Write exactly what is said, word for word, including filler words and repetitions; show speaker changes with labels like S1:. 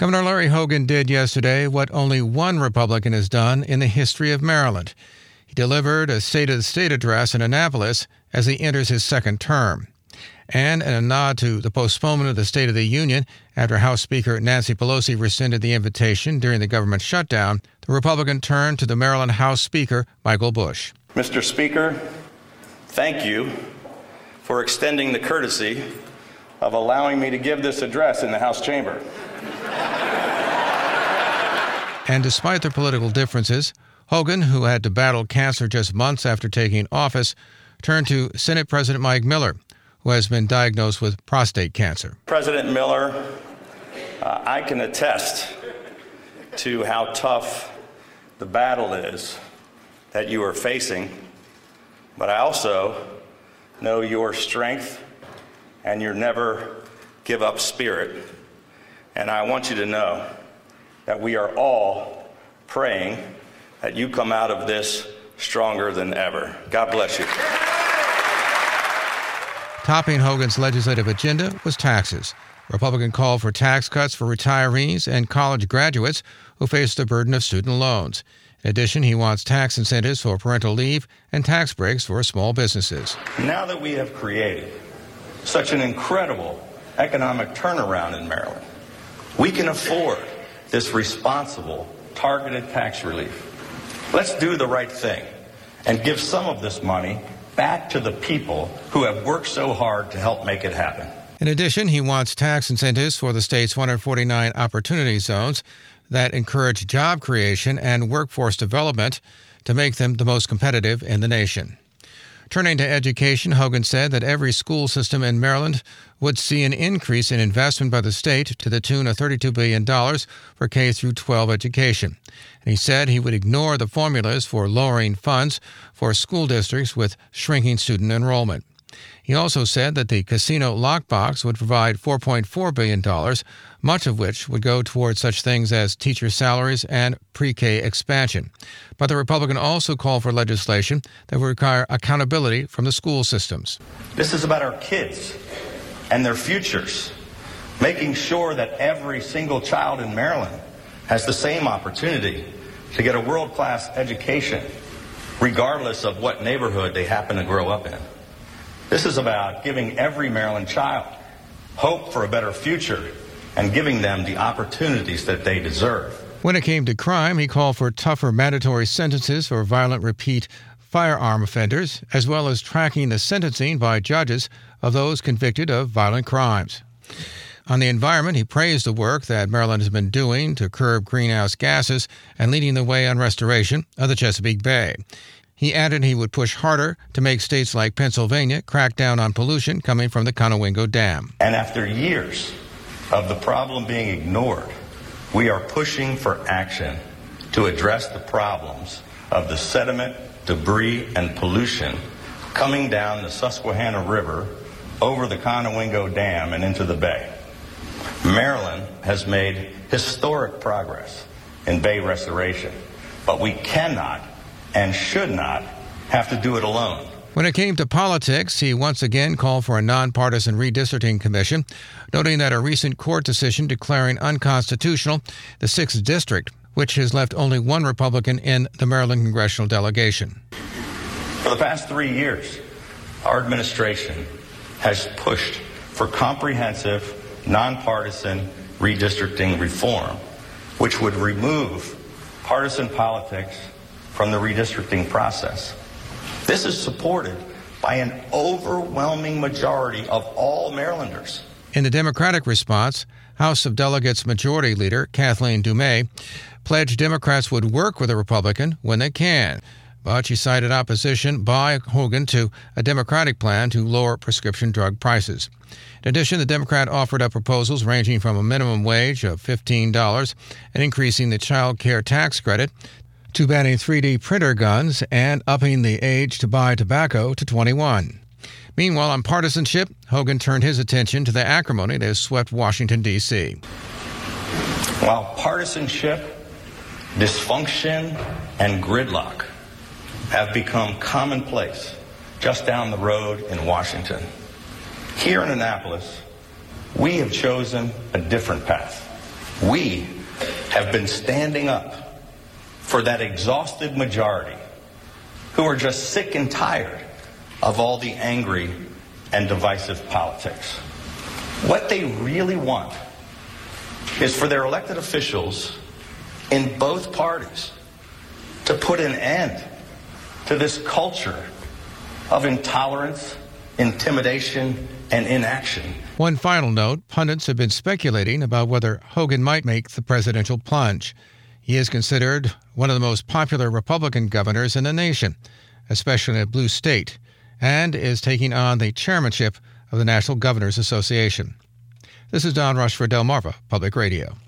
S1: Governor Larry Hogan did yesterday what only one Republican has done in the history of Maryland. He delivered a State of the State address in Annapolis as he enters his second term. And in a nod to the postponement of the State of the Union after House Speaker Nancy Pelosi rescinded the invitation during the government shutdown, the Republican turned to the Maryland House Speaker, Michael Busch.
S2: Mister Speaker, thank you for extending the courtesy of allowing me to give this address in the House chamber.
S1: And despite their political differences, Hogan, who had to battle cancer just months after taking office, turned to Senate President Mike Miller, who has been diagnosed with prostate cancer.
S2: President Miller, uh, I can attest to how tough the battle is that you are facing, but I also know your strength and your never give up spirit. And I want you to know that we are all praying that you come out of this stronger than ever. God bless you.
S1: Topping Hogan's legislative agenda was taxes. Republican called for tax cuts for retirees and college graduates who face the burden of student loans. In addition, he wants tax incentives for parental leave and tax breaks for small businesses.
S2: Now that we have created such an incredible economic turnaround in Maryland, we can afford this responsible, targeted tax relief. Let's do the right thing and give some of this money back to the people who have worked so hard to help make it happen.
S1: In addition, he wants tax incentives for the state's one hundred forty-nine opportunity zones that encourage job creation and workforce development to make them the most competitive in the nation. Turning to education, Hogan said that every school system in Maryland would see an increase in investment by the state to the tune of thirty-two billion dollars for K through twelve education. And he said he would ignore the formulas for lowering funds for school districts with shrinking student enrollment. He also said that the casino lockbox would provide four point four billion dollars, much of which would go toward such things as teacher salaries and pre-K expansion. But the Republican also called for legislation that would require accountability from the school systems.
S2: This is about our kids and their futures, making sure that every single child in Maryland has the same opportunity to get a world-class education, regardless of what neighborhood they happen to grow up in. This is about giving every Maryland child hope for a better future and giving them the opportunities that they deserve.
S1: When it came to crime, he called for tougher mandatory sentences for violent repeat firearm offenders, as well as tracking the sentencing by judges of those convicted of violent crimes. On the environment, he praised the work that Maryland has been doing to curb greenhouse gases and leading the way on restoration of the Chesapeake Bay. He added he would push harder to make states like Pennsylvania crack down on pollution coming from the Conowingo Dam.
S2: And after years of the problem being ignored, we are pushing for action to address the problems of the sediment, debris, and pollution coming down the Susquehanna River over the Conowingo Dam and into the bay. Maryland has made historic progress in bay restoration, but we cannot and should not have to do it alone.
S1: When it came to politics, he once again called for a nonpartisan redistricting commission, noting that a recent court decision declaring unconstitutional the sixth District, which has left only one Republican in the Maryland congressional delegation.
S2: For the past three years, our administration has pushed for comprehensive, nonpartisan redistricting reform, which would remove partisan politics from the redistricting process. This is supported by an overwhelming majority of all Marylanders.
S1: In the Democratic response, House of Delegates Majority Leader Kathleen Dumais pledged Democrats would work with a Republican when they can. But she cited opposition by Hogan to a Democratic plan to lower prescription drug prices. In addition, the Democrat offered up proposals ranging from a minimum wage of fifteen dollars and increasing the child care tax credit to banning three D printer guns and upping the age to buy tobacco to twenty-one. Meanwhile, on partisanship, Hogan turned his attention to the acrimony that has swept Washington, D C
S2: While partisanship, dysfunction, and gridlock have become commonplace just down the road in Washington, here in Annapolis, we have chosen a different path. We have been standing up for that exhausted majority who are just sick and tired of all the angry and divisive politics. What they really want is for their elected officials in both parties to put an end to this culture of intolerance, intimidation, and inaction.
S1: One final note, pundits have been speculating about whether Hogan might make the presidential plunge. He is considered one of the most popular Republican governors in the nation, especially in a blue state, and is taking on the chairmanship of the National Governors Association. This is Don Rush for Delmarva Public Radio.